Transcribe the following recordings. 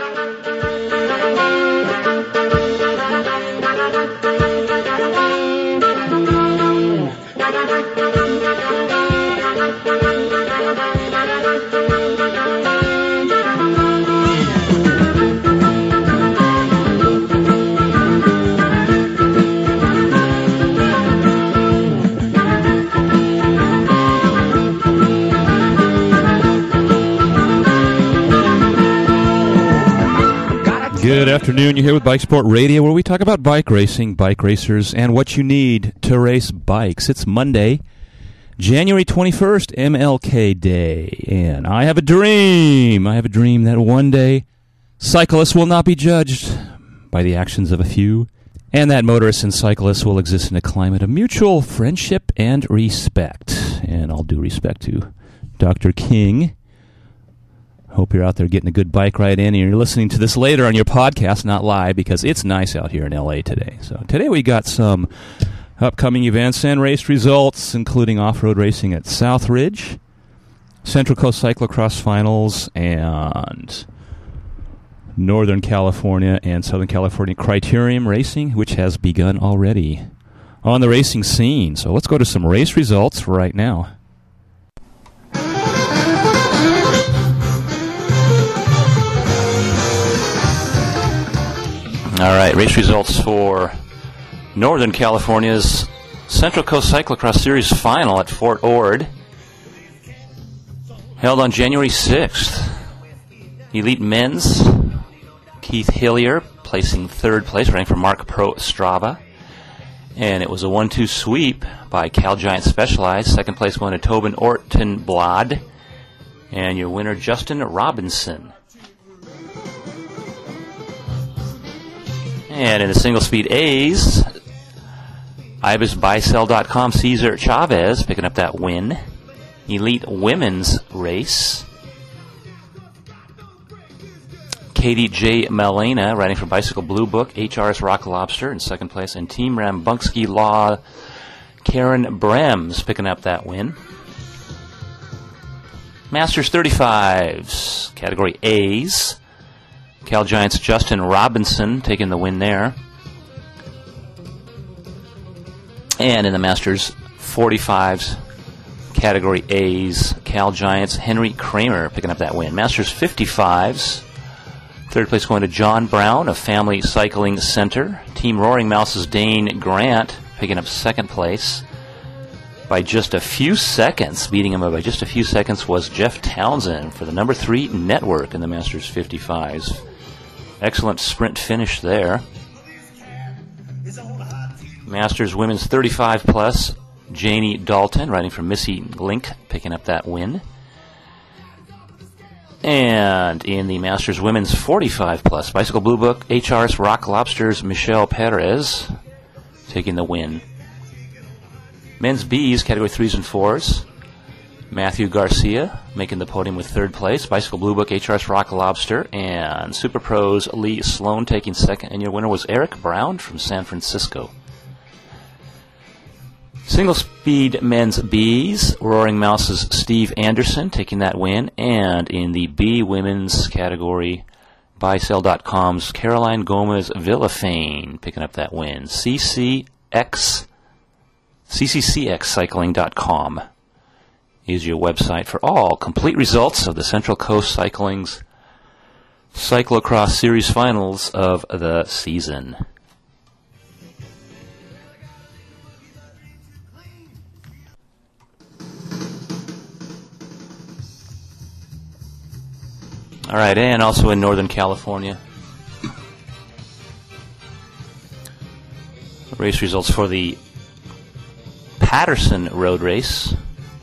Good afternoon. You're here with Bike Sport Radio, where we talk about bike racing, bike racers, and what you need to race bikes. It's Monday, January 21st, MLK Day, and I have a dream. I have a dream that one day cyclists will not be judged by the actions of a few, and that motorists and cyclists will exist in a climate of mutual friendship and respect. And all due respect to Dr. King. Hope you're out there getting a good bike ride in, and you're listening to this later on your podcast, not live, because it's nice out here in L.A. today. So today we got some upcoming events and race results, including off-road racing at Southridge, Central Coast Cyclocross Finals, and Northern California and Southern California Criterium Racing, which has begun already on the racing scene. So let's go to some race results right now. All right, race results for Northern California's Central Coast Cyclocross Series final at Fort Ord, held on January 6th. Elite Men's, Keith Hillier placing third place, running for Mark Pro Strava. And it was a 1-2 sweep by Cal Giant Specialized. Second place went to Tobin Ortenblad. And your winner, Justin Robinson. And in the single speed A's, IBISBuySell.com Cesar Chavez picking up that win. Elite Women's Race, Katie J. Malena riding for Bicycle Blue Book, HRS Rock Lobster in second place, and Team Rambunsky Law, Karen Brems picking up that win. Masters 35s, category A's, Cal Giants' Justin Robinson taking the win there. And in the Masters 45s, category A's, Cal Giants' Henry Kramer picking up that win. Masters 55s, third place going to John Brown of Family Cycling Center. Team Roaring Mouse's Dane Grant picking up second place by just a few seconds. Beating him by just a few seconds was Jeff Townsend for the number 3 network in the Masters 55s. Excellent sprint finish there. Masters Women's 35 plus, Janie Dalton riding for Missy Link picking up that win. And in the Masters Women's 45 plus, Bicycle Blue Book, HRS Rock Lobster's Michelle Perez taking the win. Men's B's, category 3s and 4s, Matthew Garcia making the podium with third place. Bicycle Blue Book, HRS Rock Lobster, and Super Pros Lee Sloan taking second. And your winner was Eric Brown from San Francisco. Single speed men's B's, Roaring Mouse's Steve Anderson taking that win. And in the B women's category, BuySell.com's Caroline Gomez Villafane picking up that win. CCCXcycling.com is your website for all complete results of the Central Coast Cycling's Cyclocross Series finals of the season. All right, and also in Northern California, race results for the Patterson Road Race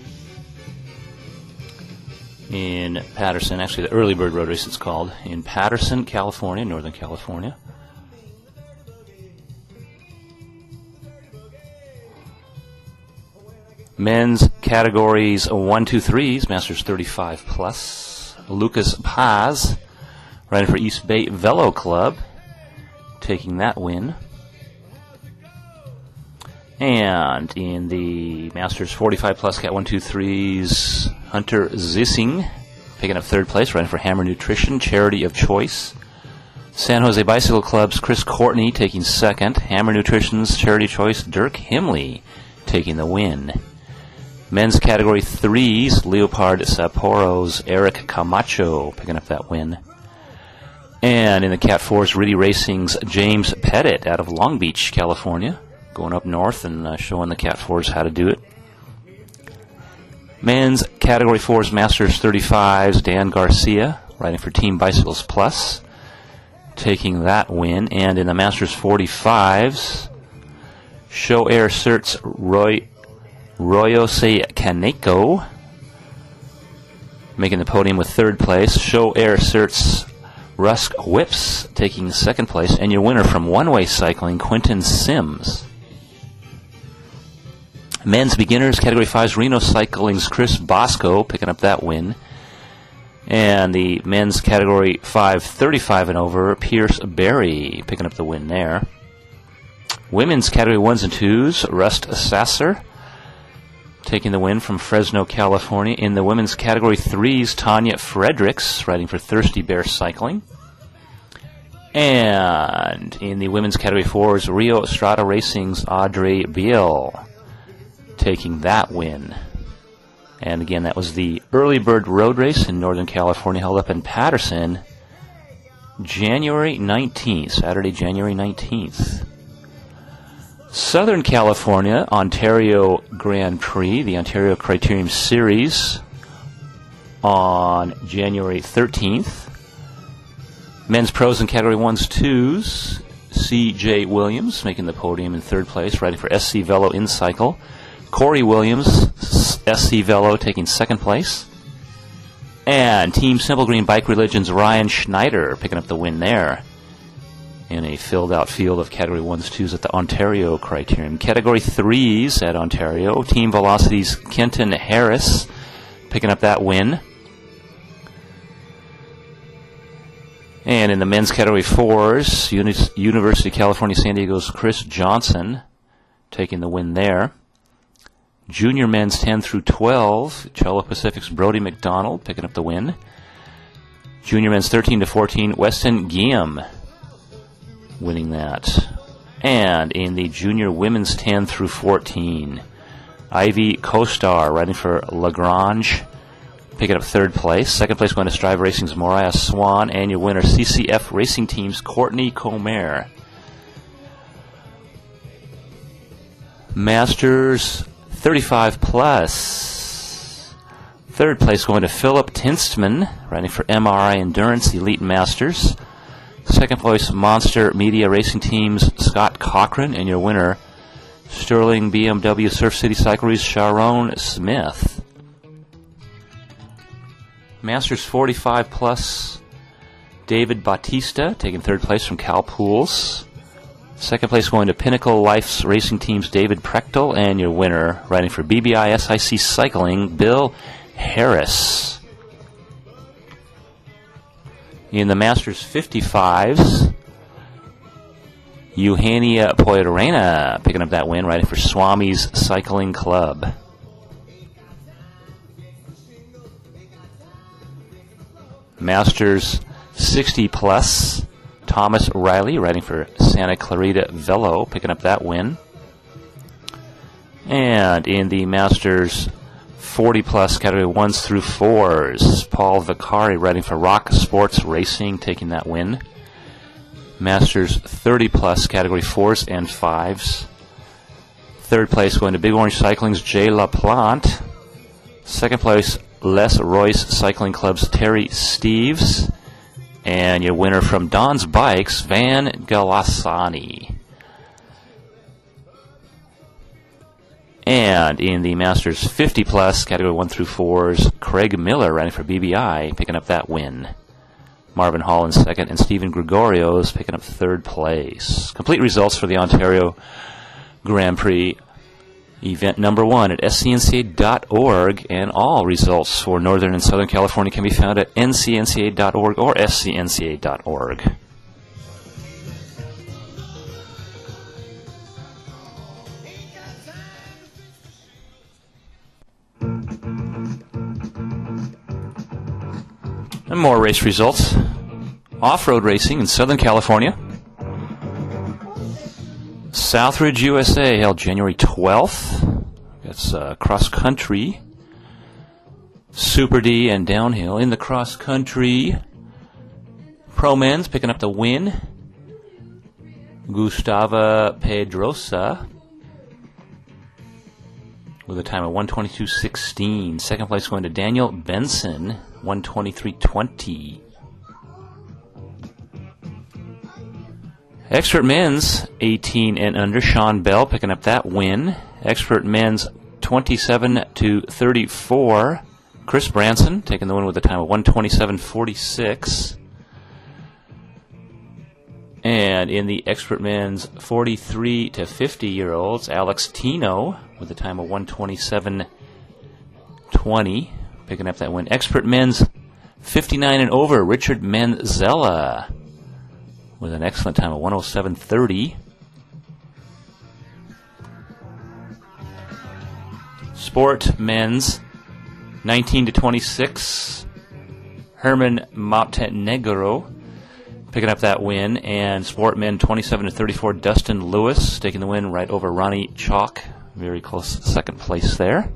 in Patterson, actually the Early Bird Road Race it's called, in Patterson, California, Northern California. Men's categories 1, 2, 3s, Masters 35 plus. Lucas Paz, riding for East Bay Velo Club, taking that win. And in the Masters 45 plus Cat 1, 2, 3s, Hunter Zissing picking up third place, riding for Hammer Nutrition, Charity of Choice. San Jose Bicycle Club's Chris Courtney taking second. Hammer Nutrition's Charity Choice Dirk Himley taking the win. Men's Category 3s, Leopard Sapporo's Eric Camacho picking up that win. And in the Cat 4s, Riddy Racing's James Pettit out of Long Beach, California, going up north and showing the Cat 4s how to do it. Men's Category 4s, Masters 35s, Dan Garcia, riding for Team Bicycles Plus, taking that win. And in the Masters 45s, Show Air Cert's Royose Kaneko making the podium with third place. Show Air Cert's Rusk Whips taking second place. And your winner from One Way Cycling, Quentin Sims. Men's Beginners Category 5's Reno Cycling's Chris Bosco picking up that win. And the men's Category 5 35 and over, Pierce Berry picking up the win there. Women's Category 1s and 2s, Rust Sasser taking the win from Fresno, California. In the women's Category 3s, Tanya Fredericks riding for Thirsty Bear Cycling. And in the women's Category 4s, Rio Estrada Racing's Audrey Biel taking that win. And again, that was the Early Bird Road Race in Northern California, held up in Patterson, January 19th, Saturday, January 19th. Southern California, Ontario Grand Prix, the Ontario Criterium Series, on January 13th. Men's Pros in Category 1s, 2s, C.J. Williams making the podium in third place, riding for SC Velo in cycle. Corey Williams, SC Velo, taking second place. And Team Simple Green Bike Religion's Ryan Schneider picking up the win there in a filled-out field of Category 1s, 2s at the Ontario Criterium. Category 3s at Ontario, Team Velocity's Kenton Harris picking up that win. And in the men's Category 4s, University of California San Diego's Chris Johnson taking the win there. Junior men's 10 through 12, Cello Pacific's Brody McDonald picking up the win. Junior men's 13 to 14, Weston Guillaume winning that. And in the junior women's 10 through 14, Ivy Kostar riding for Lagrange picking up third place. Second place going to Strive Racing's Moriah Swan. And your winner, CCF Racing Team's Courtney Comer. Masters 35 plus. Third place going to Philip Tinstman, riding for MRI Endurance Elite Masters. Second place, Monster Media Racing Team's Scott Cochran, and your winner, Sterling BMW Surf City Cyclery's Sharon Smith. Masters 45 plus, David Bautista taking third place from Cal Pools. Second place going to Pinnacle Life's Racing Team's David Prechtel, and your winner, riding for BBI SIC Cycling, Bill Harris. In the Masters 55s, Eugenia Poirena picking up that win, riding for Swami's Cycling Club. Masters 60 plus, Thomas Riley riding for Santa Clarita Velo picking up that win. And in the Masters 40 plus Category 1s through 4s, Paul Vicari riding for Rock Sports Racing taking that win. Masters 30 plus Category 4s and 5s. Third place going to Big Orange Cycling's Jay LaPlante. Second place, Les Royce Cycling Club's Terry Steves. And your winner from Don's Bikes, Van Galasani. And in the Masters 50 plus Category 1 through 4s, Craig Miller riding for BBI picking up that win. Marvin Hall in second, and Stephen Gregorio's picking up third place. Complete results for the Ontario Grand Prix event number 1 at scnca.org, and all results for Northern and Southern California can be found at ncnca.org or scnca.org. And more race results. Off-road racing in Southern California. Southridge, USA, held January 12th. That's cross-country, Super D, and downhill. In the cross-country, Pro Men's picking up the win. Gustavo Pedrosa with a time of 1:22.16. Second place going to Daniel Benson, 1:23.20. Expert Men's 18 and under, Sean Bell picking up that win. Expert Men's 27-34. Chris Branson taking the win with a time of 1:27.46. And in the Expert Men's 43 to 50-year-olds, Alex Tino with a time of 1:27.20, picking up that win. Expert Men's 59 and over, Richard Manzella with an excellent time of 1:07.30. Sport Men's 19 to 26, Herman Montenegro picking up that win, and Sport Men 27 to 34, Dustin Lewis taking the win right over Ronnie Chalk. Very close second place there.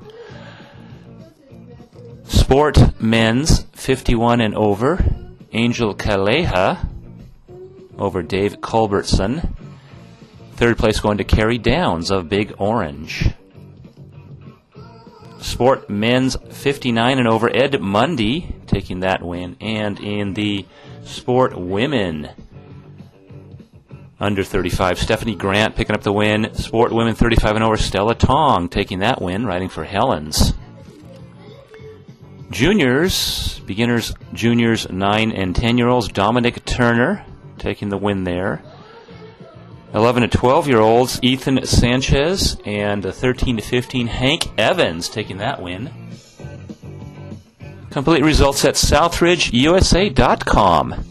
Sport Men's 51 and over, Angel Kaleha over Dave Culbertson. Third place going to Kerry Downs of Big Orange. Sport Men's 59 and over, Ed Mundy taking that win. And in the Sport Women under 35, Stephanie Grant picking up the win. Sport Women 35 and over, Stella Tong taking that win, riding for Helens. Juniors, beginners, juniors, 9 and 10-year-olds, Dominic Turner taking the win there. 11 to 12-year-olds, Ethan Sanchez, and 13 to 15, Hank Evans taking that win. Complete results at SouthridgeUSA.com.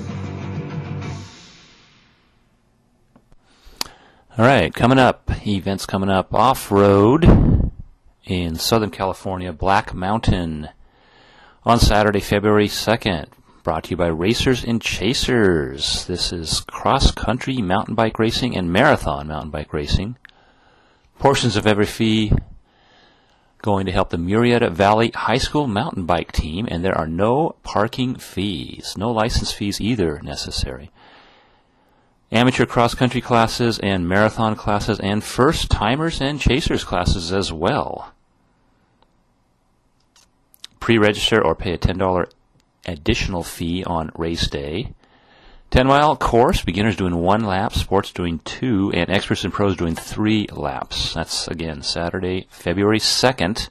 All right, coming up, events coming up, off-road in Southern California, Black Mountain on Saturday, February 2nd. Brought to you by Racers and Chasers. This is cross-country mountain bike racing and marathon mountain bike racing. Portions of every fee going to help the Murrieta Valley High School mountain bike team, and there are no parking fees, no license fees either necessary. Amateur cross-country classes and marathon classes and first-timers and chasers classes as well. Pre-register or pay a $10 additional fee on race day. 10-mile course, beginners doing 1 lap, sports doing 2, and experts and pros doing 3 laps. That's, again, Saturday, February 2nd.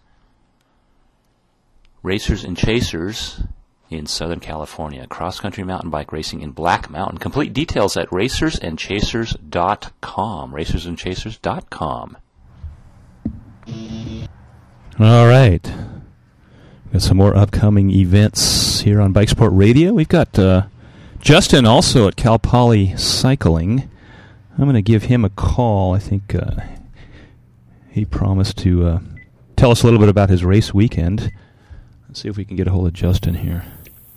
Racers and Chasers in Southern California. Cross-country mountain bike racing in Black Mountain. Complete details at racersandchasers.com. Racersandchasers.com. All right. Got some more upcoming events here on Bike Sport Radio. We've got Justin also at Cal Poly Cycling. I'm going to give him a call. I think he promised to tell us a little bit about his race weekend. Let's see if we can get a hold of Justin here.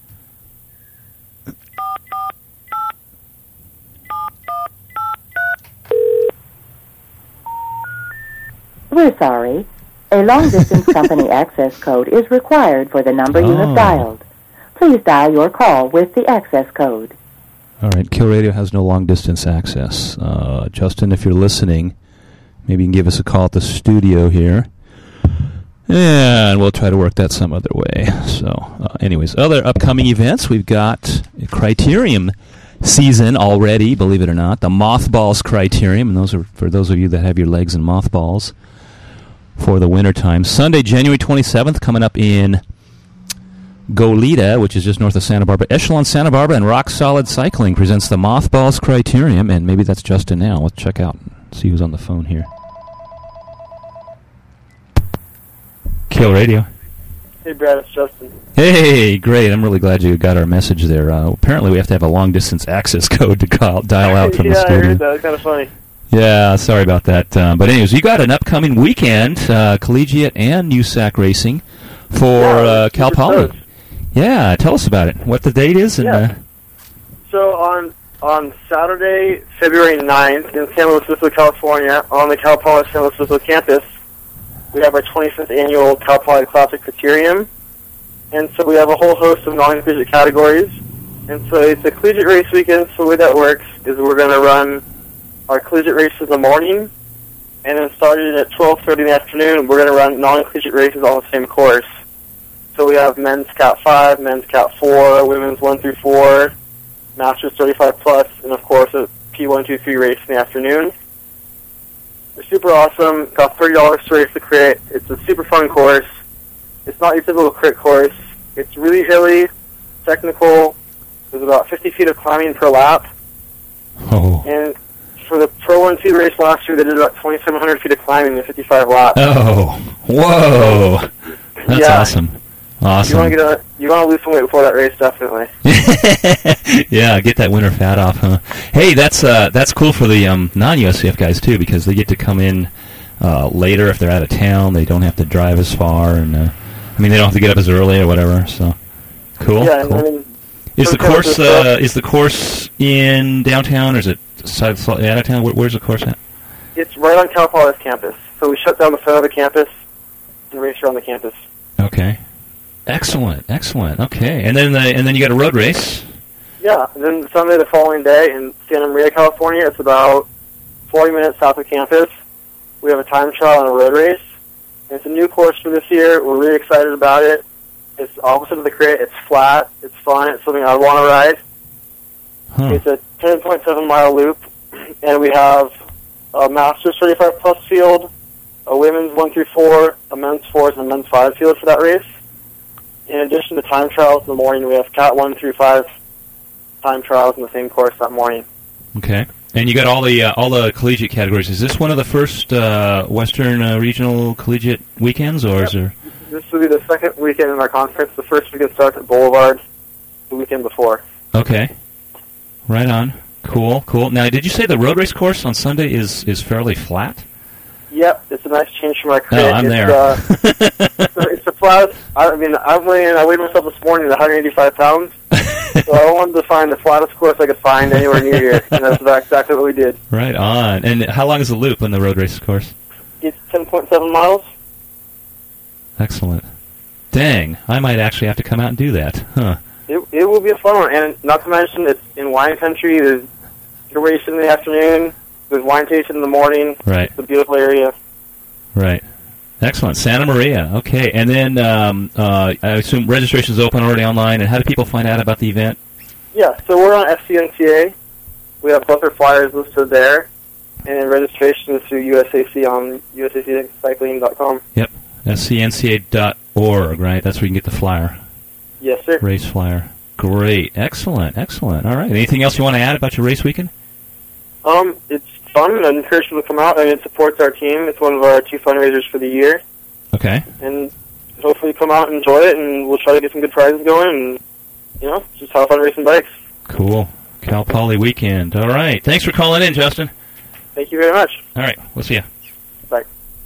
We're sorry. A long-distance company access code is required for the number you have dialed. Please dial your call with the access code. All right, Kill Radio has no long-distance access. Justin, if you're listening, maybe you can give us a call at the studio here, and we'll try to work that some other way. So, anyways, other upcoming events, we've got a Criterium season already, believe it or not, the Mothballs Criterium, and those are for those of you that have your legs in mothballs for the wintertime. Sunday, January 27th, coming up in Goleta, which is just north of Santa Barbara. Echelon Santa Barbara and Rock Solid Cycling presents the Mothballs Criterium, and maybe that's Justin now. Let's check out, see who's on the phone here. Kill Radio. Hey, Brad, it's Justin. Hey, great. I'm really glad you got our message there. Apparently we have to have a long-distance access code to dial out from the studio. Yeah, I heard that. It's kind of funny. Yeah, sorry about that. But anyways, you got an upcoming weekend, collegiate and USAC racing for Cal Poly. Yeah, tell us about it. What the date is? And, So on Saturday, February 9th, in San Luis Obispo, California, on the Cal Poly San Luis Obispo campus, we have our 25th annual Cal Poly Classic Criterium. And so we have a whole host of non-collegiate categories. And so it's a collegiate race weekend, so the way that works is we're going to run our collegiate races in the morning, and then starting at 12:30 in the afternoon, we're going to run non-collegiate races on the same course. So we have men's Cat 5, men's Cat 4, women's 1 through 4, Masters 35 plus, and of course a P123 race in the afternoon. It's super awesome. It costs $30 to race the crit. It's a super fun course. It's not your typical crit course. It's really hilly, technical. There's about 50 feet of climbing per lap. Oh. And for the Pro 1-2 race last year, they did about 2,700 feet of climbing in 55 laps. Oh. Whoa. That's Yeah. awesome. Awesome. You want to lose some weight before that race, definitely. Yeah, get that winter fat off, huh? Hey, that's cool for the non-USCF guys too, because they get to come in later if they're out of town. They don't have to drive as far, and they don't have to get up as early or whatever. So cool. Yeah, cool. I mean, Is the course in downtown, or is it out of town? Where's the course at? it's right on Cal Poly's campus. So we shut down the front of the campus and race around the campus. Okay. Excellent. Okay, and then you got a road race. Yeah, and then Sunday the following day in Santa Maria, California, it's about 40 minutes south of campus. We have a time trial and a road race. And it's a new course for this year. We're really excited about it. It's opposite of the crit. It's flat. It's fun. It's something I want to ride. Huh. It's a 10.7-mile loop, and we have a Masters 35-plus field, a women's 1 through 4, a men's 4, and a men's 5 field for that race. In addition to time trials in the morning, we have Cat 1 through 5 time trials in the same course that morning. Okay. And you got all the collegiate categories. Is this one of the first Western Regional Collegiate weekends, or is there? This will be the second weekend in our conference. The first weekend starts at Boulevard the weekend before. Okay. Right on. Cool. Now, did you say the road race course on Sunday is fairly flat? Yep, it's a nice change from our crit. Oh, I'm there. It's the flattest. I weighed myself this morning at 185 pounds. So I wanted to find the flattest course I could find anywhere near here, and that's exactly what we did. Right on. And how long is the loop on the road race course? It's 10.7 miles. Excellent. Dang, I might actually have to come out and do that. Huh. It will be a fun one, and not to mention it's in wine country. There's a race in the afternoon. There's wine tasting in the morning. Right. It's a beautiful area. Right. Excellent. Santa Maria. Okay. And then I assume registration is open already online. And how do people find out about the event? Yeah, so we're on SCNCA. We have both our flyers listed there. And registration is through USAC on usaccycling.com. Yep. scnca.org, right? That's where you can get the flyer. Yes, sir. Race flyer. Great. Excellent. All right. Anything else you want to add about your race weekend? It's fun. I encourage people to come out, and it supports our team. It's one of our 2 fundraisers for the year. Okay. And hopefully come out and enjoy it, and we'll try to get some good prizes going, and, just have fun racing bikes. Cool. Cal Poly weekend. All right. Thanks for calling in, Justin. Thank you very much. All right. We'll see you. Bye.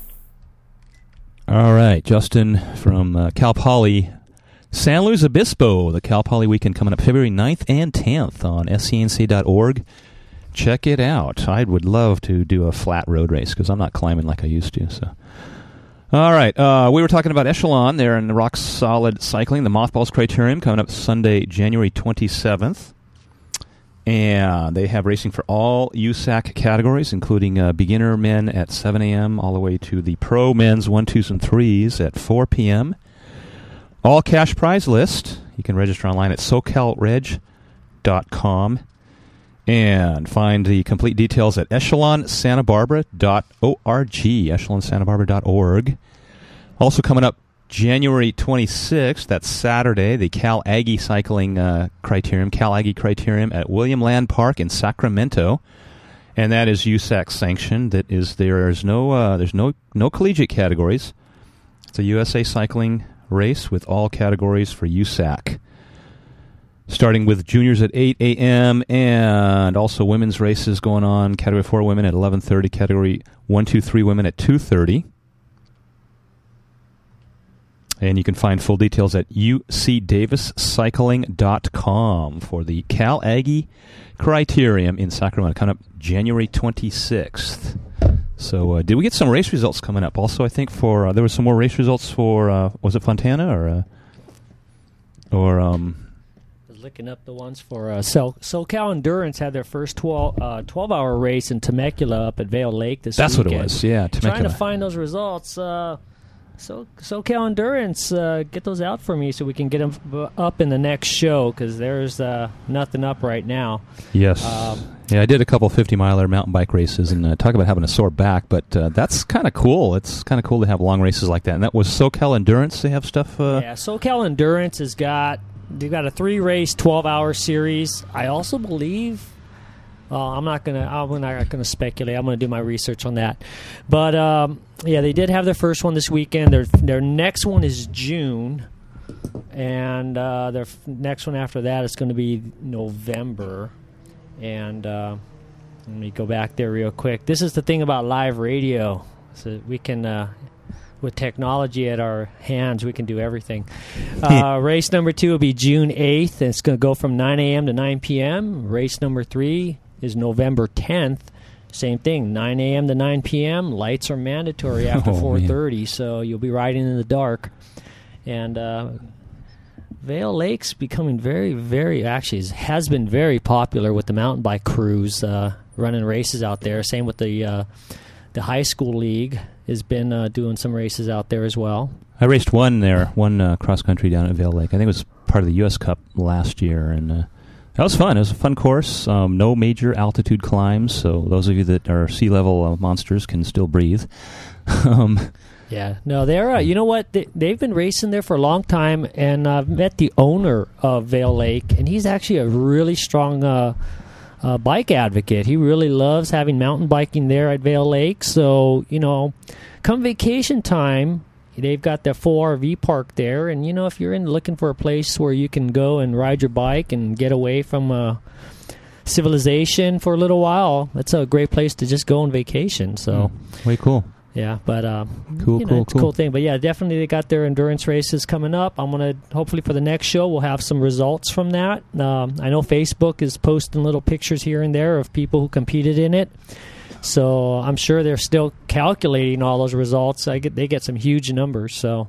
All right. Justin from Cal Poly San Luis Obispo. The Cal Poly weekend coming up February 9th and 10th on scnc.org. Check it out. I would love to do a flat road race because I'm not climbing like I used to. So, all right. We were talking about Echelon there in Rock Solid Cycling, the Mothballs Criterium, coming up Sunday, January 27th. And they have racing for all USAC categories, including beginner men at 7 a.m. all the way to the pro men's 1, 2s, and 3s at 4 p.m. All cash prize list. You can register online at socalreg.com. And find the complete details at echelonsantabarbara.org, echelonsantabarbara.org. Also coming up January 26th, that's Saturday, the Cal Aggie Cycling Criterium, Cal Aggie Criterium at William Land Park in Sacramento. And that is USAC sanctioned. There's no collegiate categories. It's a USA cycling race with all categories for USAC. Starting with juniors at 8 a.m. and also women's races going on. Category 4 women at 11:30. Category 1, 2, 3 women at 2:30. And you can find full details at ucdaviscycling.com for the Cal Aggie Criterium in Sacramento, coming up January 26th. So did we get some race results coming up? Also, I think for there were some more race results for, was it Fontana or I was looking up the ones for SoCal Endurance had their first 12-hour race in Temecula up at Vail Lake this That's weekend. What it was, yeah, Temecula. Trying to find those results. SoCal Endurance, get those out for me so we can get them up in the next show, because there's nothing up right now. Yes. Yeah, I did a couple 50-miler mountain bike races, and talk about having a sore back, but that's kind of cool. It's kind of cool to have long races like that. And that was SoCal Endurance. They have stuff? Yeah, SoCal Endurance they've got a 3-race, 12-hour series. I also believe... I'm not gonna speculate. I'm gonna do my research on that. But yeah, they did have their first one this weekend. Their next one is June, and their next one after that is going to be November. And let me go back there real quick. This is the thing about live radio. So we can, with technology at our hands, we can do everything. Race number 2 will be June 8th, and it's going to go from 9 a.m. to 9 p.m. Race number 3 is November 10th. Same thing, 9 a.m. to 9 p.m. Lights are mandatory after 4:30, so you'll be riding in the dark. And Vail Lake's becoming very, very, actually has been very popular with the mountain bike crews running races out there. Same with the high school league has been doing some races out there as well. I raced one cross country down at Vail Lake. I think it was part of the U.S. Cup last year, and that was fun. It was a fun course. No major altitude climbs, so those of you that are sea level monsters can still breathe. Yeah, no, they're. You know what? They've been racing there for a long time, and I've met the owner of Vail Lake, and he's actually a really strong bike advocate. He really loves having mountain biking there at Vail Lake. So, come vacation time, they've got the full RV park there, and if you're looking for a place where you can go and ride your bike and get away from civilization for a little while, that's a great place to just go on vacation. So, way cool. Yeah, but cool. It's a cool thing. But yeah, definitely they got their endurance races coming up. I'm gonna hopefully for the next show we'll have some results from that. I know Facebook is posting little pictures here and there of people who competed in it. So I'm sure they're still calculating all those results. They get some huge numbers. So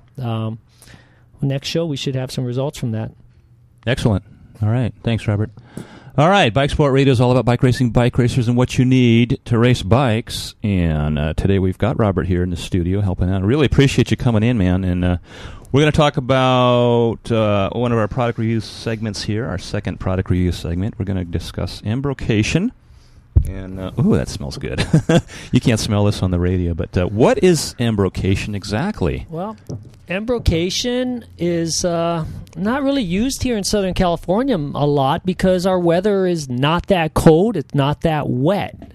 next show we should have some results from that. Excellent. All right. Thanks, Robert. All right. Bike Sport Radio is all about bike racing, bike racers, and what you need to race bikes. And today we've got Robert here in the studio helping out. I really appreciate you coming in, man. And we're going to talk about one of our product review segments here, our second product review segment. We're going to discuss embrocation. And, ooh, that smells good. You can't smell this on the radio, but what is embrocation exactly? Well, embrocation is not really used here in Southern California a lot because our weather is not that cold. It's not that wet.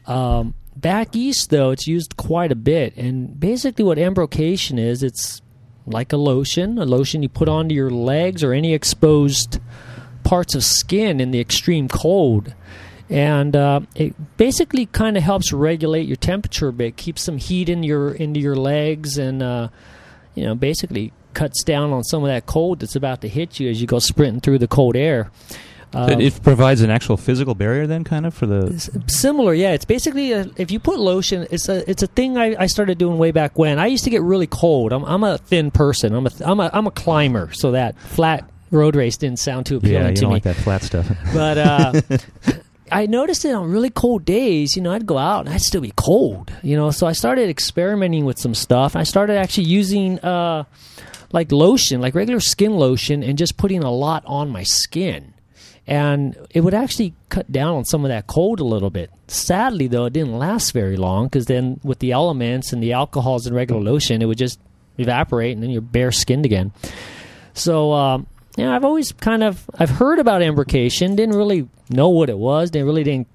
Back east, though, it's used quite a bit. And basically what embrocation is, it's like a lotion you put onto your legs or any exposed parts of skin in the extreme cold. And it basically kind of helps regulate your temperature a bit, keeps some heat into your legs, and basically cuts down on some of that cold that's about to hit you as you go sprinting through the cold air. It provides an actual physical barrier, then, kind of for the similar. Yeah, it's basically if you put lotion, it's a thing I started doing way back when. I used to get really cold. I'm a thin person. I'm a climber, so that flat road race didn't sound too appealing to me. Yeah, you don't like that flat stuff. But I noticed it on really cold days, I'd go out and I'd still be cold, so I started experimenting with some stuff. I started actually using like lotion, like regular skin lotion, and just putting a lot on my skin. And it would actually cut down on some of that cold a little bit. Sadly, though, it didn't last very long because then with the elements and the alcohols in regular lotion, it would just evaporate and then you're bare skinned again. So, I've always I've heard about embrocation, didn't really know what it was. It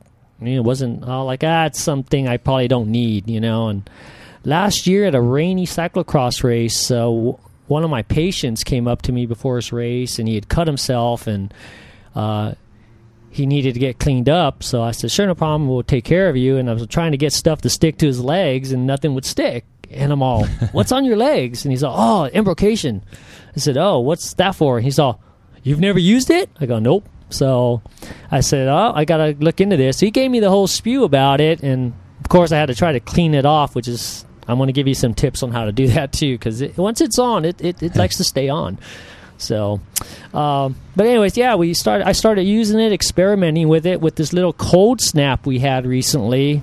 wasn't it's something I probably don't need, And last year at a rainy cyclocross race, one of my patients came up to me before his race, and he had cut himself, and he needed to get cleaned up. So I said, sure, no problem, we'll take care of you. And I was trying to get stuff to stick to his legs, and nothing would stick. And I'm all, what's on your legs? And he's all, oh, embrocation. I said, oh, what's that for? And he's all, you've never used it? I go, nope. So I said, oh, I got to look into this. So he gave me the whole spew about it. And, of course, I had to try to clean it off, which is, I'm going to give you some tips on how to do that, too, because once it's on, it likes to stay on. So, but anyways, yeah, I started using it, experimenting with it with this little cold snap we had recently.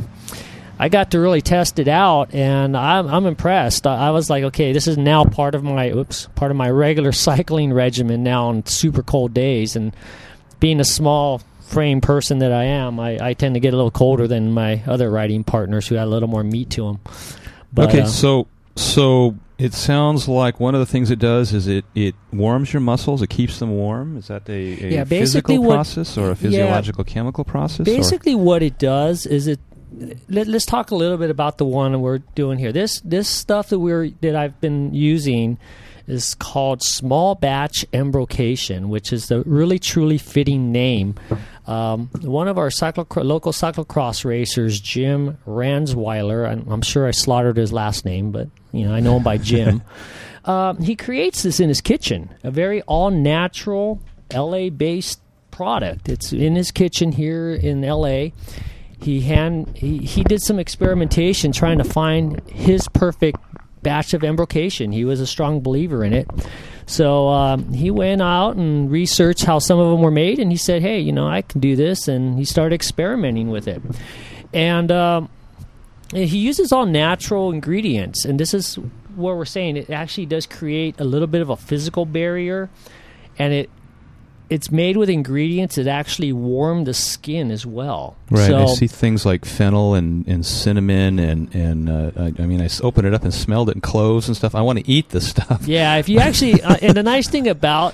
I got to really test it out, and I'm impressed. I was like, okay, this is now part of my regular cycling regimen now on super cold days. And being a small frame person that I am, I tend to get a little colder than my other riding partners who had a little more meat to them. But, okay, so it sounds like one of the things it does is it warms your muscles. It keeps them warm. Is that a physical process or a physiological chemical process? Basically, what it does is let's talk a little bit about the one we're doing here. This stuff that I've been using is called small batch embrocation, which is the really truly fitting name. One of our local cyclocross racers, Jim Ransweiler, I'm sure I slaughtered his last name, but I know him by Jim. He creates this in his kitchen, a very all-natural LA-based product. It's in his kitchen here in LA. He did some experimentation trying to find his perfect batch of embrocation. He was a strong believer in it. So he went out and researched how some of them were made, and he said, hey, I can do this, and he started experimenting with it. And he uses all natural ingredients, and this is what we're saying. It actually does create a little bit of a physical barrier, and it's made with ingredients that actually warm the skin as well. Right. So, I see things like fennel and cinnamon and I opened it up and smelled it and cloves and stuff. I want to eat this stuff. Yeah, if you actually and the nice thing about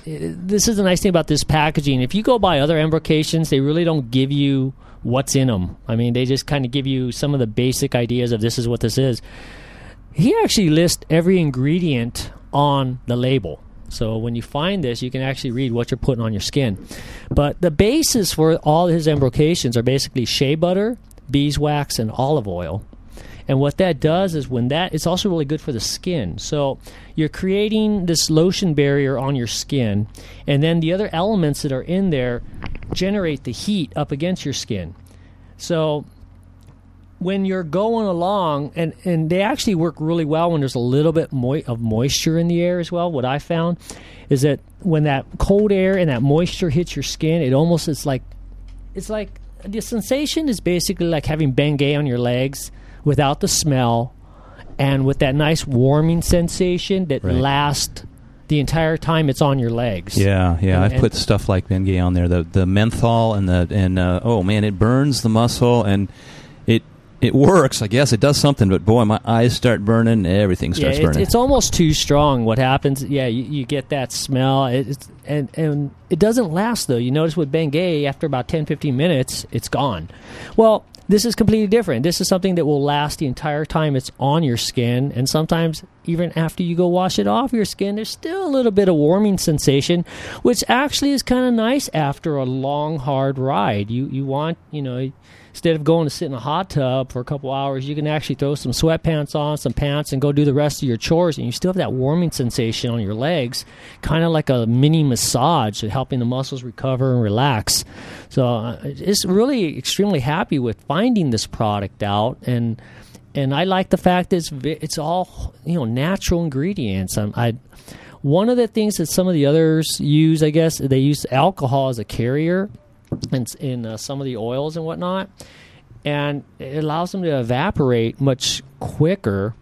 this packaging. If you go buy other embrocations, they really don't give you what's in them. I mean, they just kind of give you some of the basic ideas of this is what this is. He actually lists every ingredient on the label. So when you find this, you can actually read what you're putting on your skin. But the basis for all his embrocations are basically shea butter, beeswax, and olive oil. And what that does is it's also really good for the skin. So you're creating this lotion barrier on your skin, and then the other elements that are in there generate the heat up against your skin. So when you're going along, and they actually work really well when there's a little bit of moisture in the air as well. What I found is that when that cold air and that moisture hits your skin, it's like the sensation is basically like having Bengay on your legs without the smell and with that nice warming sensation that lasts the entire time it's on your legs. Yeah. I've put stuff like Bengay on there, the menthol and oh man, it burns the muscle and it works, I guess. It does something, but boy, my eyes start burning. Everything starts burning. It's almost too strong. What happens? Yeah, you get that smell. And it doesn't last, though. You notice with Bengay, after about 10, 15 minutes, it's gone. Well, this is completely different. This is something that will last the entire time it's on your skin. And sometimes, even after you go wash it off your skin, there's still a little bit of warming sensation, which actually is kind of nice after a long, hard ride. You want, instead of going to sit in a hot tub for a couple hours, you can actually throw some sweatpants on, some pants, and go do the rest of your chores, and you still have that warming sensation on your legs, kind of like a mini massage, helping the muscles recover and relax. So it's really extremely happy with finding this product out, and I like the fact that it's all natural ingredients. One of the things that some of the others use, I guess, they use alcohol as a carrier in some of the oils and whatnot, and it allows them to evaporate much quicker.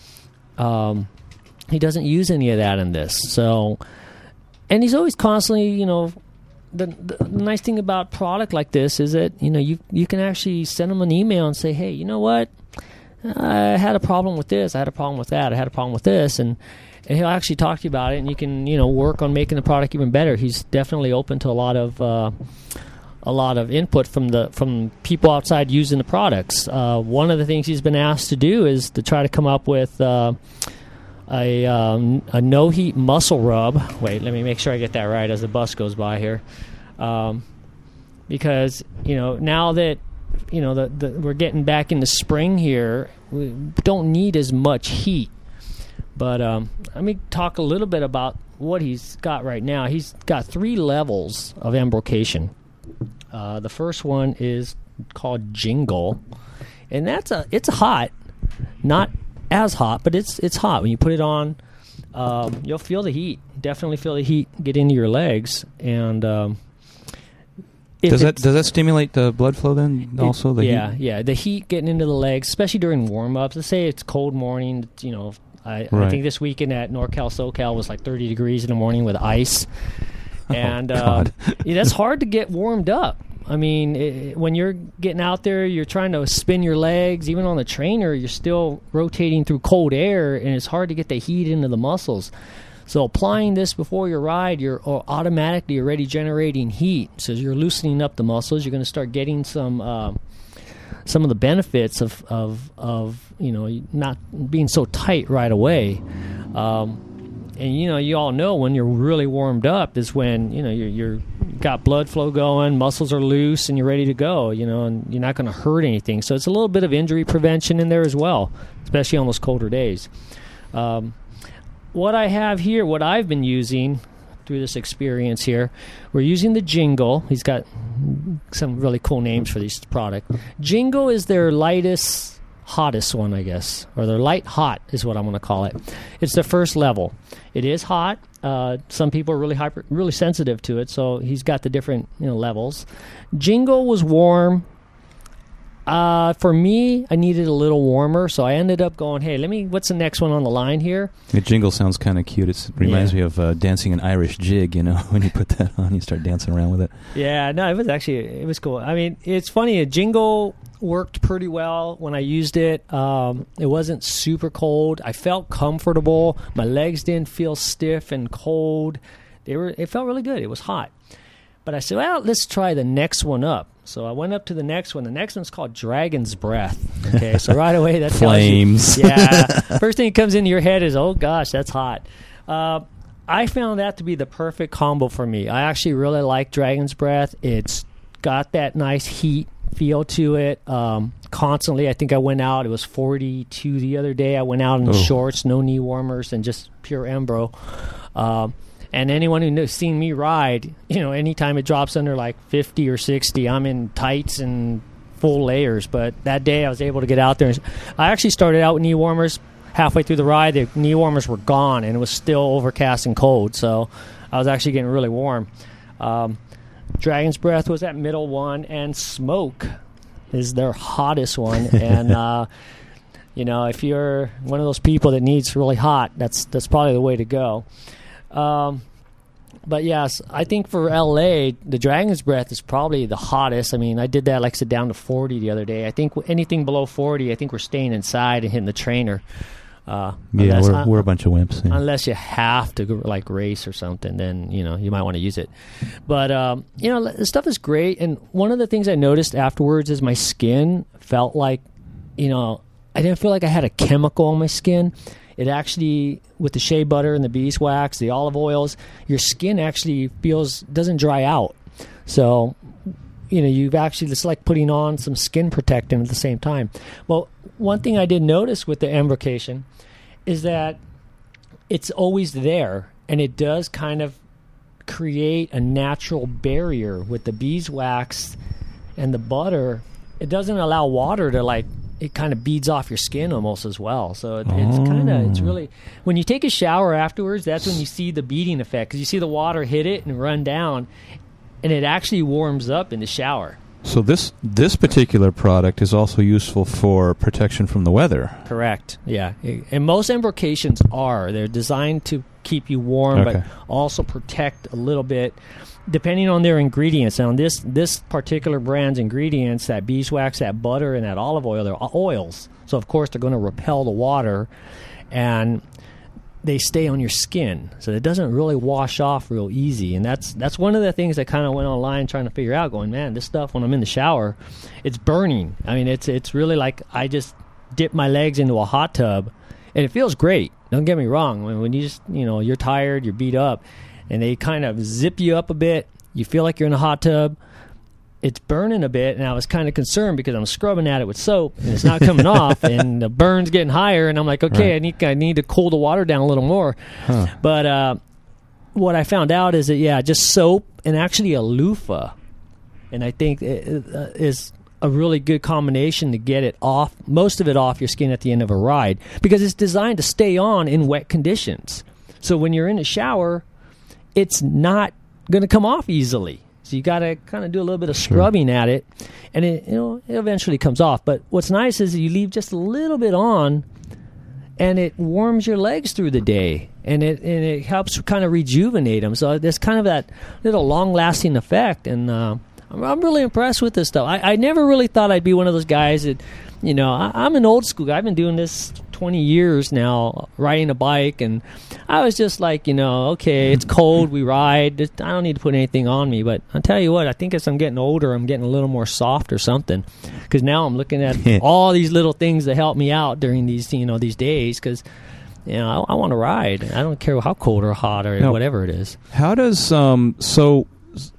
He doesn't use any of that in this. So, and he's always constantly, the nice thing about a product like this is that, you can actually send him an email and say, hey, you know what? I had a problem with this. I had a problem with that. I had a problem with this. And he'll actually talk to you about it, and you can, work on making the product even better. He's definitely open to a lot of input from people outside using the products. One of the things he's been asked to do is to try to come up with a no-heat muscle rub. Wait, let me make sure I get that right as the bus goes by here. Because, now that we're getting back into spring here. We don't need as much heat. But let me talk a little bit about what he's got right now. He's got 3 levels of embrocation. The first one is called Jingle, and it's hot, not as hot, but it's hot. When you put it on, you'll feel the heat. Definitely feel the heat get into your legs, and does that stimulate the blood flow then? Also, the heat? Yeah, the heat getting into the legs, especially during warm ups. Let's say it's cold morning. I think this weekend at NorCal SoCal was like 30 degrees in the morning with ice, and that's hard to get warmed up. I mean, when you're getting out there, you're trying to spin your legs. Even on the trainer, you're still rotating through cold air, and it's hard to get the heat into the muscles. So applying this before your ride, you're automatically already generating heat. So as you're loosening up the muscles, you're going to start getting some of the benefits of not being so tight right away. And you all know when you're really warmed up is when you're got blood flow going, muscles are loose, and you're ready to go. And you're not going to hurt anything. So it's a little bit of injury prevention in there as well, especially on those colder days. What I have here, what I've been using through this experience here, we're using the Jingle. He's got some really cool names for this product. Jingle is their lightest, hottest one, I guess, or their light hot is what I'm going to call it. It's the first level. It is hot. Some people are really sensitive to it, so he's got the different levels. Jingle was warm. For me, I needed a little warmer, so I ended up going, hey, what's the next one on the line here? The Jingle sounds kind of cute. It reminds me of dancing an Irish jig, when you put that on, you start dancing around with it. Yeah, no, it was cool. I mean, it's funny, a Jingle worked pretty well when I used it. It wasn't super cold. I felt comfortable. My legs didn't feel stiff and cold. It felt really good. It was hot. But I said, well, let's try the next one up. So I went up to the next one. The next one's called Dragon's Breath. Okay, so right away that flames. Tells you, yeah. First thing that comes into your head is, oh gosh, that's hot. I found that to be the perfect combo for me. I actually really like Dragon's Breath. It's got that nice heat feel to it. Constantly, I think I went out. It was 42 the other day. I went out in shorts, no knee warmers, and just pure Embro. And anyone who's seen me ride, anytime it drops under like 50 or 60, I'm in tights and full layers. But that day I was able to get out there. I actually started out with knee warmers. Halfway through the ride, the knee warmers were gone, and it was still overcast and cold. So I was actually getting really warm. Dragon's Breath was that middle one, and Smoke is their hottest one. And, if you're one of those people that needs really hot, that's probably the way to go. But yes, I think for LA, the Dragon's Breath is probably the hottest. I mean, I did that, like I said, down to 40 the other day. I think anything below 40, I think we're staying inside and hitting the trainer. We're a bunch of wimps. Yeah. Unless you have to race or something, then you might want to use it. But the stuff is great. And one of the things I noticed afterwards is my skin felt like, I didn't feel like I had a chemical on my skin. It actually, with the shea butter and the beeswax, the olive oils, your skin actually doesn't dry out. So, you've actually, it's like putting on some skin protectant at the same time. Well, one thing I did notice with the embrocation is that it's always there, and it does kind of create a natural barrier with the beeswax and the butter. It doesn't allow water to it kind of beads off your skin almost as well. So it's really, when you take a shower afterwards, that's when you see the beading effect, because you see the water hit it and run down, and it actually warms up in the shower. So this particular product is also useful for protection from the weather. Correct. Yeah. And most embrocations they're designed to keep you warm, but also protect a little bit, depending on their ingredients. Now, this particular brand's ingredients, that beeswax, that butter, and that olive oil, they're oils. So, of course, they're going to repel the water, and they stay on your skin. So it doesn't really wash off real easy. And that's one of the things I kind of went online trying to figure out, going, man, this stuff, when I'm in the shower, it's burning. I mean, it's really like I just dip my legs into a hot tub, and it feels great. Don't get me wrong. When you just, you're tired, you're beat up, and they kind of zip you up a bit. You feel like you're in a hot tub. it's burning a bit, and I was kind of concerned because I'm scrubbing at it with soap, and it's not coming off, and the burn's getting higher, and I'm like, okay, I need to cool the water down a little more. Huh. But what I found out is that, just soap and actually a loofah, and I think it is a really good combination to get it off, most of it off your skin at the end of a ride, because it's designed to stay on in wet conditions. So when you're in the shower, it's not going to come off easily. So you got to kind of do a little bit of scrubbing at it, and it eventually comes off. But what's nice is you leave just a little bit on, and it warms your legs through the day, and it helps kind of rejuvenate them. So there's kind of that little long-lasting effect, and I'm really impressed with this stuff. I never really thought I'd be one of those guys that, I'm an old school guy. I've been doing this 20 years now, riding a bike, and I was just like, okay, it's cold, we ride, I don't need to put anything on me. But I'll tell you what, I think as I'm getting older, I'm getting a little more soft or something, because now I'm looking at all these little things that help me out during these these days, because I want to ride. I don't care how cold or hot or whatever it is. How does so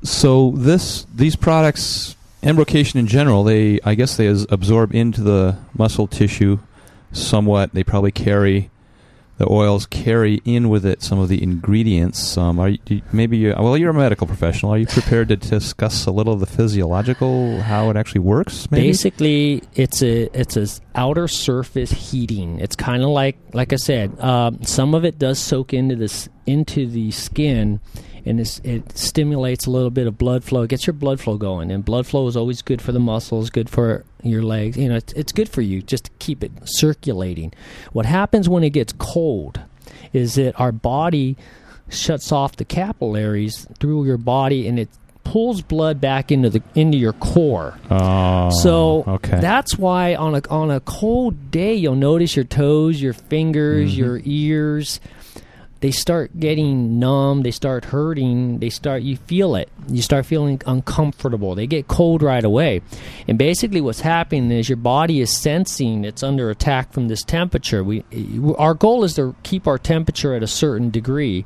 these products, embrocation in general, I guess they absorb into the muscle tissue somewhat. They probably the oils carry in with it some of the ingredients. You're a medical professional. Are you prepared to discuss a little of the physiological, how it actually works? Maybe? Basically, it's a outer surface heating. It's kind of like I said, some of it does soak into the skin, and it stimulates a little bit of blood flow. It gets your blood flow going, and blood flow is always good for the muscles, good for your legs. It's good for you just to keep it circulating. What happens when it gets cold is that our body shuts off the capillaries through your body, and it pulls blood back into your core. So that's why on a cold day, you'll notice your toes, your fingers, your ears, they start getting numb, they start hurting, you feel it. You start feeling uncomfortable. They get cold right away. And basically what's happening is your body is sensing it's under attack from this temperature. Our goal is to keep our temperature at a certain degree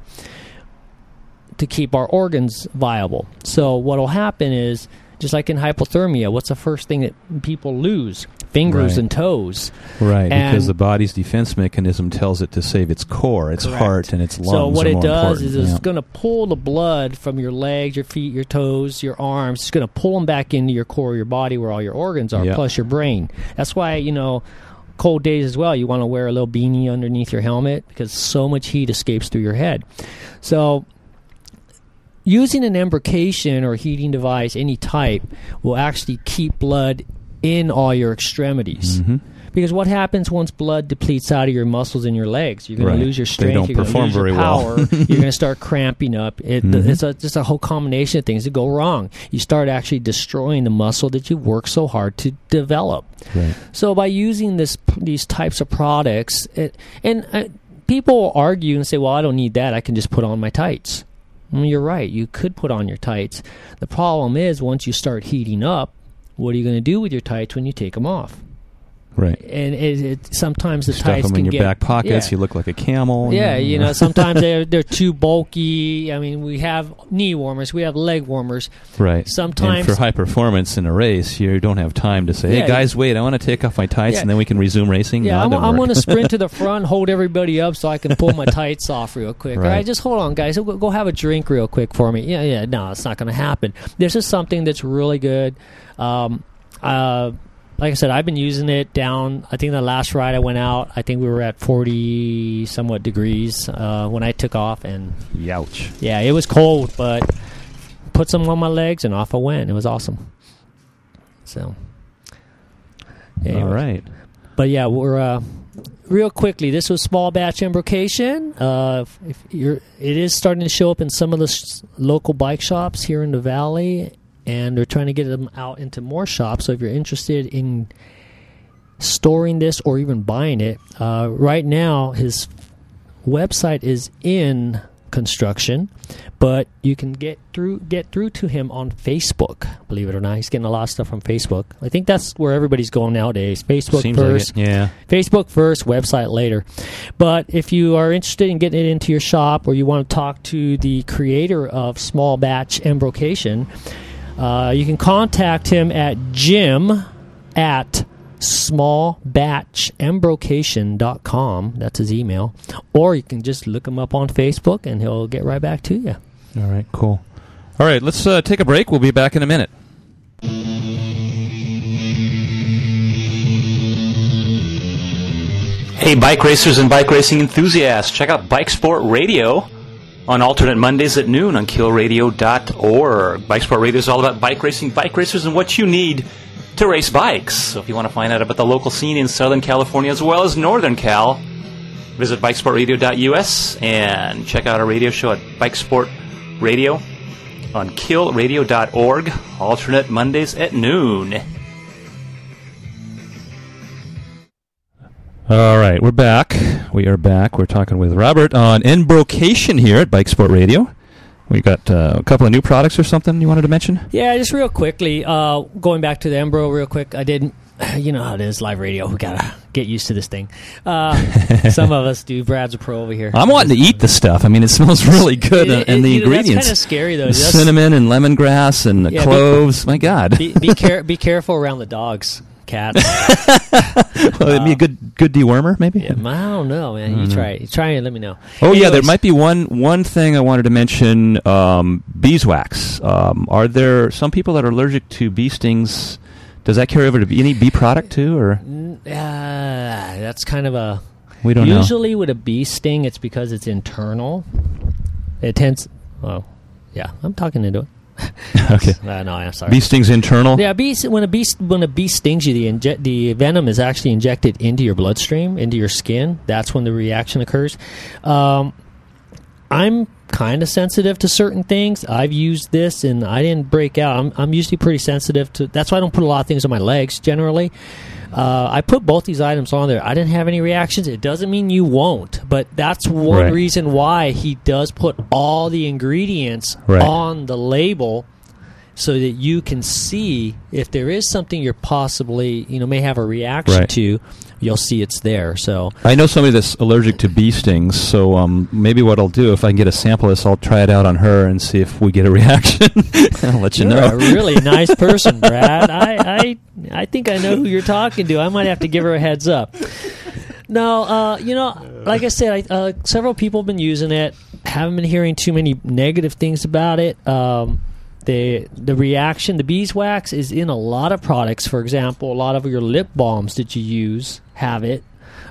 to keep our organs viable. So what will happen is, just like in hypothermia, what's the first thing that people lose? Fingers and toes. Right, because the body's defense mechanism tells it to save its core, its heart, and its lungs. So what it does is it's going to pull the blood from your legs, your feet, your toes, your arms. It's going to pull them back into your core, your body, where all your organs are, plus your brain. That's why, cold days as well, you want to wear a little beanie underneath your helmet, because so much heat escapes through your head. So using an embrocation or heating device, any type, will actually keep blood in all your extremities. Because what happens once blood depletes out of your muscles in your legs? You're going to lose your strength. You're going to lose your power. You're going to start cramping up. It's just a whole combination of things that go wrong. You start actually destroying the muscle that you work so hard to develop. Right. So by using these types of products, people argue and say, well, I don't need that. I can just put on my tights. Well, you're right. You could put on your tights. The problem is, once you start heating up, what are you going to do with your tights when you take them off? Right. And sometimes the Stuff tights them can in your get back pockets. You look like a camel. Yeah, sometimes they're too bulky. I mean, we have knee warmers, we have leg warmers. Right. Sometimes, and for high performance in a race, you don't have time to say, "Hey guys, wait! I want to take off my tights, and then we can resume racing." Yeah, no, I'm going to sprint to the front, hold everybody up, so I can pull my tights off real quick. Right. All right, just hold on, guys. Go have a drink real quick for me. Yeah. No, it's not going to happen. This is something that's really good. Like I said, I've been using it down. I think the last ride I went out, I think we were at 40 somewhat degrees when I took off, and youch. Yeah, it was cold, but put some on my legs and off I went. It was awesome. So, anyway. All right. But yeah, we're real quickly. This was small batch embrocation. It is starting to show up in some of the local bike shops here in the valley. And they're trying to get them out into more shops. So if you're interested in storing this or even buying it, right now his website is in construction, but you can get through to him on Facebook. Believe it or not, he's getting a lot of stuff on Facebook. I think that's where everybody's going nowadays. Facebook Seems first, like it. Yeah. Facebook first, website later. But if you are interested in getting it into your shop, or you want to talk to the creator of Small Batch Embrocation, You can contact him at jim@smallbatchembrocation.com. That's his email. Or you can just look him up on Facebook, and he'll get right back to you. All right, cool. All right, let's take a break. We'll be back in a minute. Hey, bike racers and bike racing enthusiasts, check out Bike Sport Radio on alternate Mondays at noon on killradio.org. Bike Sport Radio is all about bike racing, bike racers, and what you need to race bikes. So if you want to find out about the local scene in Southern California as well as Northern Cal, visit bikesportradio.us and check out our radio show at Bike Sport Radio on killradio.org, alternate Mondays at noon. All right, we're back. We are back. We're talking with Robert on Embrocation here at Bike Sport Radio. We got a couple of new products or something you wanted to mention? Yeah, just real quickly, going back to the Embro real quick, I didn't, you know how it is, live radio, we got to get used to this thing. Some of us do. Brad's a pro over here. I'm wanting to eat the stuff. I mean, it smells really good, and the ingredients. That's kind of scary, though. Cinnamon and lemongrass and the cloves. My God. Be careful around the dogs. Cats. Well, it'd be a good dewormer, maybe. Yeah, I don't know, man. You try and let me know. Oh, anyways, yeah, there might be one thing I wanted to mention. Beeswax. Are there some people that are allergic to bee stings? Does that carry over to any bee product too, or? That's kind of a. We don't know. Usually with a bee sting, it's because it's internal. It tends. Oh, yeah, I'm talking into it. Okay. No, I'm sorry. Bee stings internal? Yeah, when a bee stings you, the venom is actually injected into your bloodstream, into your skin. That's when the reaction occurs. I'm kind of sensitive to certain things. I've used this, and I didn't break out. I'm usually pretty sensitive to. That's why I don't put a lot of things on my legs generally. I put both these items on there. I didn't have any reactions. It doesn't mean you won't, but that's one reason why he does put all the ingredients on the label so that you can see if there is something you're possibly, may have a reaction to, you'll see it's there. So I know somebody that's allergic to bee stings, so maybe what I'll do, if I can get a sample of this, I'll try it out on her and see if we get a reaction. I'll let you know. You're a really nice person, Brad. I think I know who you're talking to. I might have to give her a heads up. No, like I said, several people have been using it. Haven't been hearing too many negative things about it. The reaction, the beeswax is in a lot of products. For example, a lot of your lip balms that you use have it.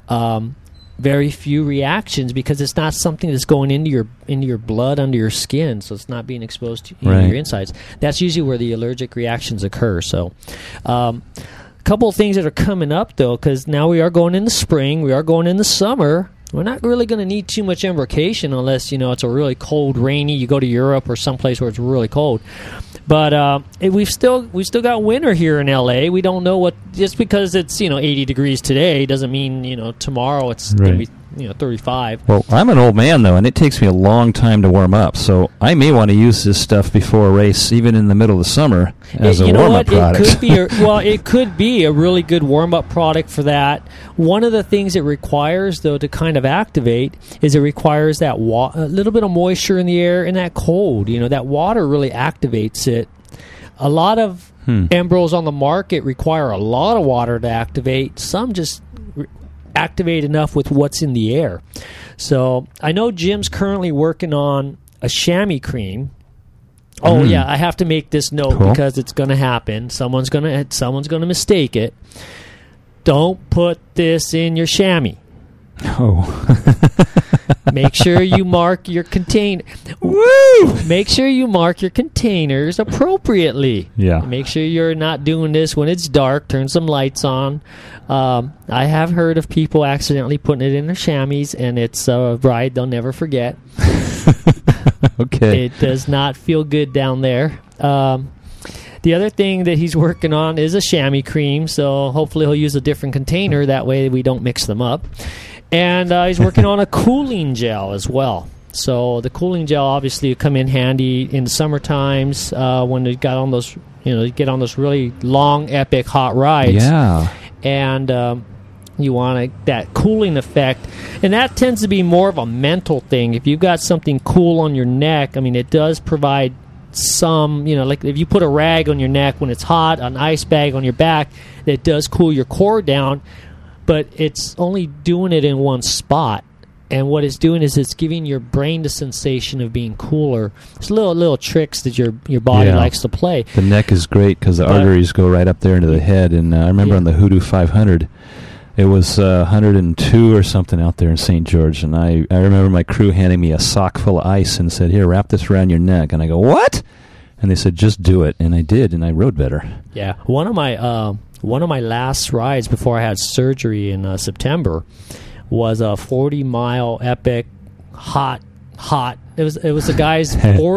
Very few reactions because it's not something that's going into your blood, under your skin, so it's not being exposed to your insides. That's usually where the allergic reactions occur. So, a couple of things that are coming up though, because now we are going into spring, we are going into summer. We're not really going to need too much embrocation unless, it's a really cold, rainy, you go to Europe or someplace where it's really cold. But we've still got winter here in LA. We don't know what, just because it's, 80 degrees today doesn't mean, tomorrow it's going to be, 35. Well, I'm an old man, though, and it takes me a long time to warm up. So I may want to use this stuff before a race, even in the middle of the summer, as a warm-up product. It could be a really good warm-up product for that. One of the things it requires, though, to kind of activate is it requires that a little bit of moisture in the air and that cold. That water really activates it. A lot of Embros on the market require a lot of water to activate. Some just activate enough with what's in the air. So I know Jim's currently working on a chamois cream. Oh yeah, I have to make this note because it's going to happen. Someone's going to mistake it. Don't put this in your chamois. Oh. Make sure you mark your container. Woo! Make sure you mark your containers appropriately. Yeah. Make sure you're not doing this when it's dark. Turn some lights on. I have heard of people accidentally putting it in their chamois, and it's a ride they'll never forget. Okay. It does not feel good down there. The other thing that he's working on is a chamois cream, so hopefully he'll use a different container. That way we don't mix them up. And he's working on a cooling gel as well. So the cooling gel obviously will come in handy in the summer times when they got on those, you get on those really long, epic, hot rides. Yeah. And you want that cooling effect. And that tends to be more of a mental thing. If you've got something cool on your neck, it does provide some, like if you put a rag on your neck when it's hot, an ice bag on your back, that does cool your core down, but it's only doing it in one spot. And what it's doing is it's giving your brain the sensation of being cooler. It's little tricks that your body likes to play. The neck is great because the arteries go right up there into the head. And I remember on the Hoodoo 500, it was 102 or something out there in St. George. And I remember my crew handing me a sock full of ice and said, here, wrap this around your neck. And I go, what? And they said, just do it. And I did, and I rode better. Yeah. One of my last rides before I had surgery in September was a 40-mile epic hot. It was a guy's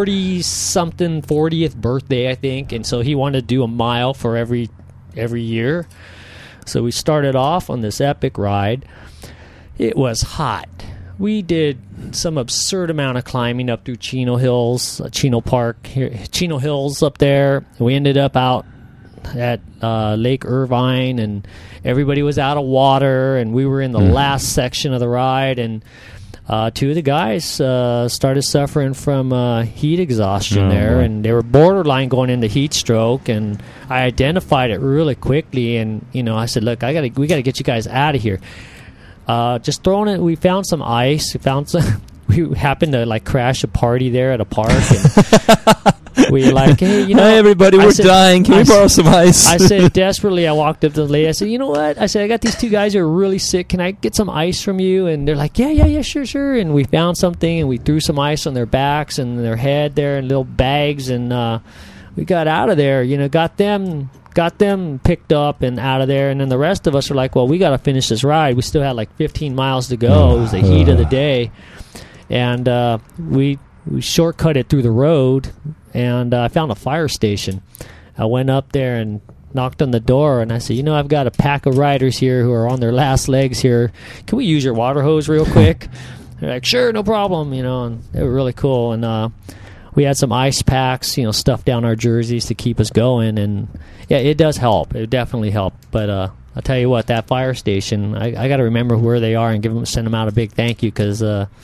40th birthday, I think, and so he wanted to do a mile for every year. So we started off on this epic ride. It was hot. We did some absurd amount of climbing up through Chino Hills, Chino Park, Chino Hills up there. We ended up out at Lake Irvine, and everybody was out of water, and we were in the last section of the ride, and two of the guys started suffering from heat exhaustion there, and they were borderline going into heat stroke, and I identified it really quickly, and I said, look, we gotta get you guys out of here. Just throwing it, we found some ice, we happened to crash a party there at a park, and we were like, hey, hey, everybody, we're dying. Can we borrow some ice? I said desperately, I walked up to the lady. I said, you know what? I said, I got these two guys who are really sick. Can I get some ice from you? And they're like, yeah, sure. And we found something, and we threw some ice on their backs and their head there in little bags, and we got out of there. Got them picked up and out of there. And then the rest of us were like, well, we got to finish this ride. We still had 15 miles to go. It was the heat of the day. And we shortcut it through the road, and I found a fire station. I went up there and knocked on the door, and I said, I've got a pack of riders here who are on their last legs here. Can we use your water hose real quick? They're like, sure, no problem, and they were really cool. And we had some ice packs, stuffed down our jerseys to keep us going. And, yeah, it does help. It definitely helped. But I'll tell you what, that fire station, I got to remember where they are and send them out a big thank you, because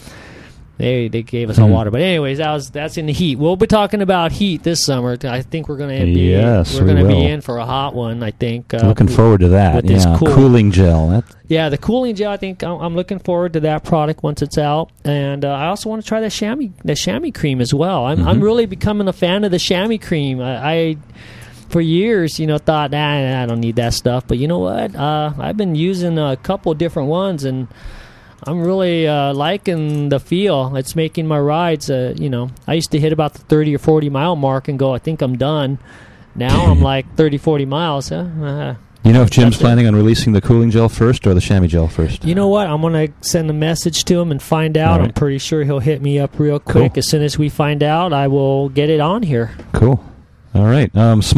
They gave us all water, but anyways, that's in the heat. We'll be talking about heat this summer. I think we're going to be in for a hot one. I think looking forward to that. Cooling gel. The cooling gel. I think I'm looking forward to that product once it's out, and I also want to try the chamois cream as well. I'm really becoming a fan of the chamois cream. I for years, thought I don't need that stuff, but you know what? I've been using a couple different ones, and I'm really liking the feel. It's making my rides, I used to hit about the 30 or 40 mile mark and go, I think I'm done. Now I'm 30, 40 miles. If Jim's planning on releasing the cooling gel first or the chamois gel first? You know what? I'm going to send a message to him and find out. Right. I'm pretty sure he'll hit me up real quick. Cool. As soon as we find out, I will get it on here. Cool. All right.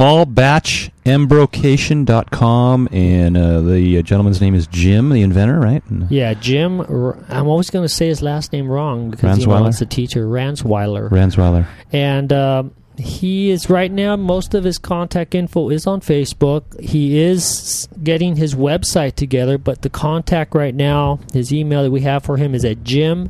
Smallbatchembrocation.com, and the gentleman's name is Jim, the inventor, right? Yeah, Jim. I'm always going to say his last name wrong because it's a teacher. Ransweiler. And he is right now, most of his contact info is on Facebook. He is getting his website together, but the contact right now, his email that we have for him is at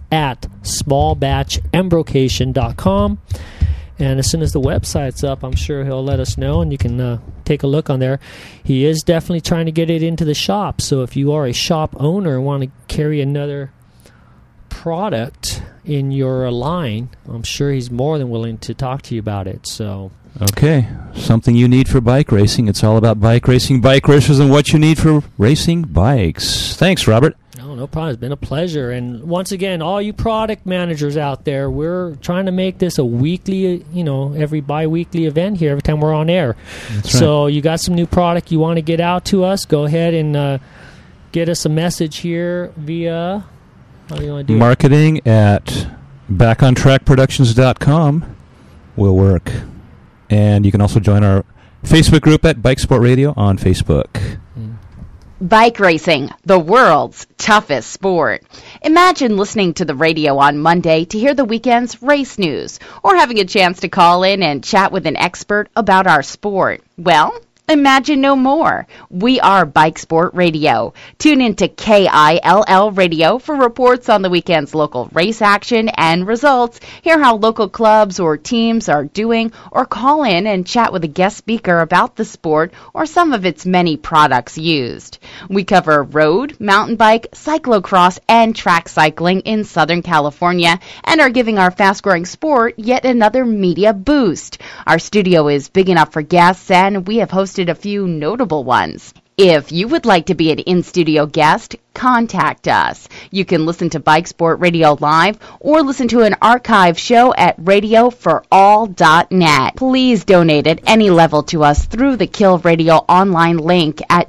jim@smallbatchembrocation.com. And as soon as the website's up, I'm sure he'll let us know, and you can take a look on there. He is definitely trying to get it into the shop. So if you are a shop owner and want to carry another product in your line, I'm sure he's more than willing to talk to you about it. So, okay, something you need for bike racing. It's all about bike racing, bike racers, and what you need for racing bikes. Thanks, Robert. No problem. It's been a pleasure. And once again, all you product managers out there, we're trying to make this a weekly, every bi-weekly event here every time we're on air. That's so you got some new product you want to get out to us, go ahead and get us a message here via, how do you want to do marketing it? At backontrackproductions.com will work. And you can also join our Facebook group at Bike Sport Radio on Facebook. Bike racing, the world's toughest sport. Imagine listening to the radio on Monday to hear the weekend's race news, or having a chance to call in and chat with an expert about our sport. Well, Imagine no more. We are Bike Sport Radio. Tune in to KILL Radio for reports on the weekend's local race action and results. Hear how local clubs or teams are doing, or call in and chat with a guest speaker about the sport or some of its many products used. We cover road, mountain bike, cyclocross, and track cycling in Southern California and are giving our fast-growing sport yet another media boost. Our studio is big enough for guests, and we have hosted a few notable ones. If you would like to be an in-studio guest, contact us. You can listen to Bike Sport Radio live or listen to an archive show at radioforall.net. Please donate at any level to us through the Kill Radio online link at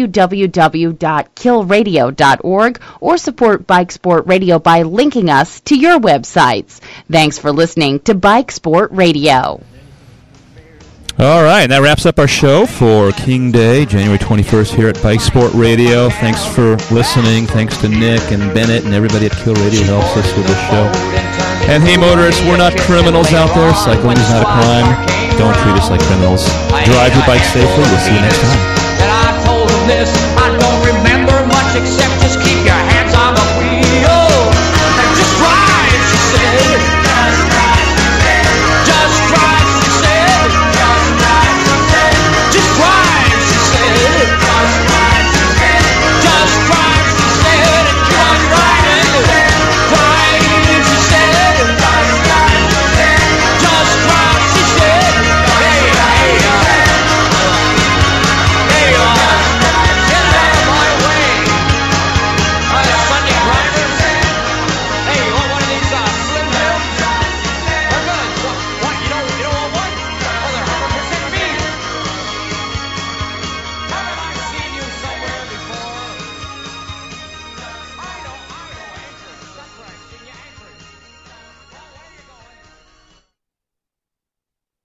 www.killradio.org or support Bike Sport Radio by linking us to your websites. Thanks for listening to Bike Sport Radio. All right, that wraps up our show for King Day, January 21st here at Bike Sport Radio. Thanks for listening. Thanks to Nick and Bennett and everybody at Kill Radio who helps us with this show. And hey, motorists, we're not criminals out there. Cycling is not a crime. Don't treat us like criminals. Drive your bike safely. We'll see you next time. And I told them this, I don't remember much except just keep your hands